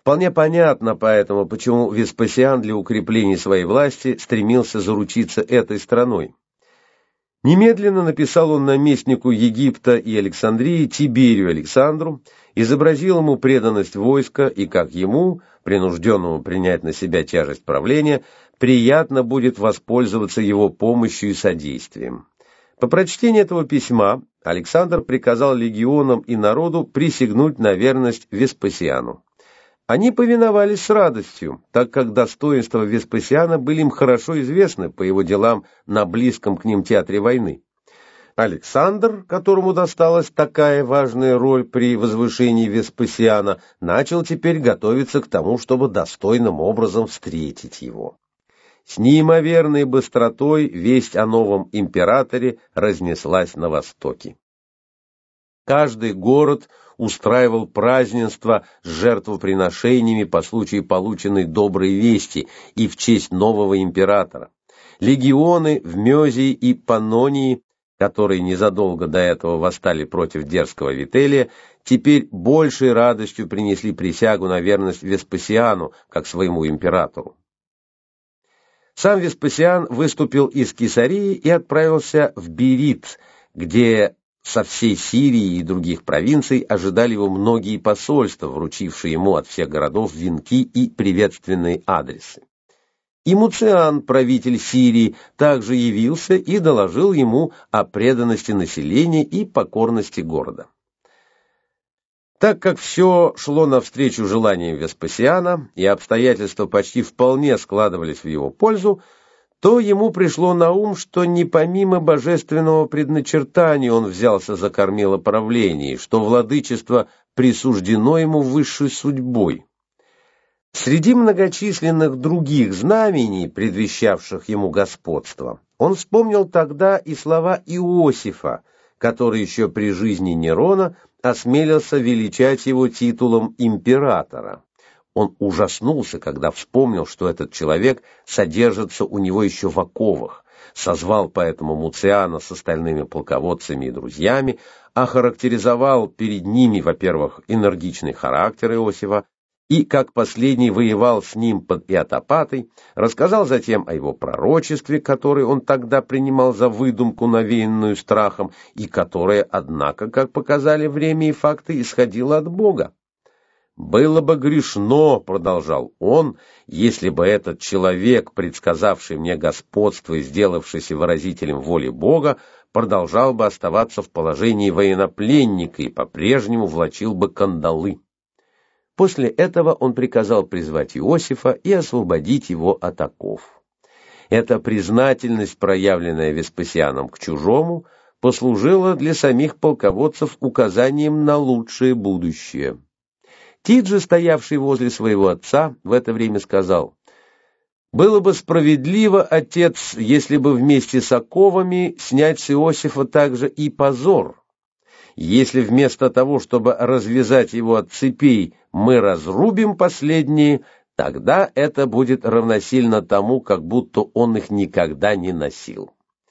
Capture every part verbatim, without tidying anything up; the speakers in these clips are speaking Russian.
Вполне понятно поэтому, почему Веспасиан для укрепления своей власти стремился заручиться этой страной. Немедленно написал он наместнику Египта и Александрии Тиберию Александру, изобразил ему преданность войска и, как ему, принужденному принять на себя тяжесть правления, приятно будет воспользоваться его помощью и содействием. По прочтении этого письма Александр приказал легионам и народу присягнуть на верность Веспасиану. Они повиновались с радостью, так как достоинства Веспасиана были им хорошо известны по его делам на близком к ним театре войны. Александр, которому досталась такая важная роль при возвышении Веспасиана, начал теперь готовиться к тому, чтобы достойным образом встретить его. С неимоверной быстротой весть о новом императоре разнеслась на востоке. Каждый город устраивал празднества с жертвоприношениями по случаю полученной доброй вести и в честь нового императора. Легионы в Мезии и Паннонии, которые незадолго до этого восстали против дерзкого Вителия, теперь большей радостью принесли присягу на верность Веспасиану, как своему императору. Сам Веспасиан выступил из Кесарии и отправился в Бирит, где со всей Сирии и других провинций ожидали его многие посольства, вручившие ему от всех городов венки и приветственные адресы. И Муциан, правитель Сирии, также явился и доложил ему о преданности населения и покорности города. Так как все шло навстречу желаниям Веспасиана, и обстоятельства почти вполне складывались в его пользу, то ему пришло на ум, что не помимо божественного предначертания он взялся за кормилоправление, что владычество присуждено ему высшей судьбой. Среди многочисленных других знамений, предвещавших ему господство, он вспомнил тогда и слова Иосифа, который еще при жизни Нерона осмелился величать его титулом императора. Он ужаснулся, когда вспомнил, что этот человек содержится у него еще в оковах, созвал поэтому Муциана с остальными полководцами и друзьями, охарактеризовал перед ними, во-первых, энергичный характер Иосифа, и, как последний воевал с ним под Иотопатой, рассказал затем о его пророчестве, которое он тогда принимал за выдумку, навеянную страхом, и которое, однако, как показали время и факты, исходило от Бога. «Было бы грешно, — продолжал он, — если бы этот человек, предсказавший мне господство и сделавшийся выразителем воли Бога, продолжал бы оставаться в положении военнопленника и по-прежнему влачил бы кандалы». После этого он приказал призвать Иосифа и освободить его от оков. Эта признательность, проявленная Веспасианом к чужому, послужила для самих полководцев указанием на лучшее будущее. Тит же, стоявший возле своего отца, в это время сказал: «Было бы справедливо, отец, если бы вместе с оковами снять с Иосифа также и позор. Если вместо того, чтобы развязать его от цепей, мы разрубим последние, тогда это будет равносильно тому, как будто он их никогда не носил».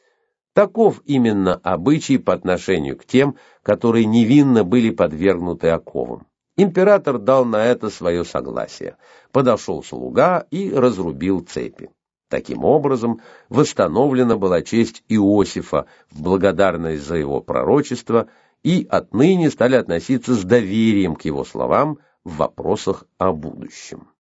Таков именно обычай по отношению к тем, которые невинно были подвергнуты оковам. Император дал на это свое согласие. Подошел слуга и разрубил цепи. Таким образом, восстановлена была честь Иосифа в благодарность за его пророчество, и отныне стали относиться с доверием к его словам в вопросах о будущем.